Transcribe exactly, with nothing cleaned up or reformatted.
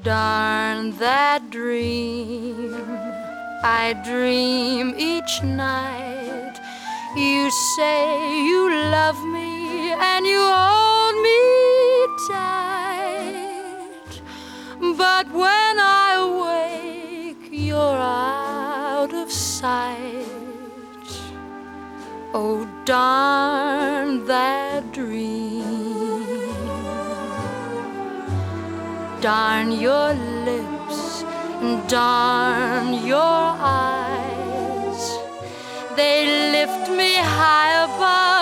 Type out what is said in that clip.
darn that dream I dream each night. You say you love me and you hold me tight, but when I wake you're out of sight. Oh, darn that dream. Darn your lips and darn your eyes. They lift me high above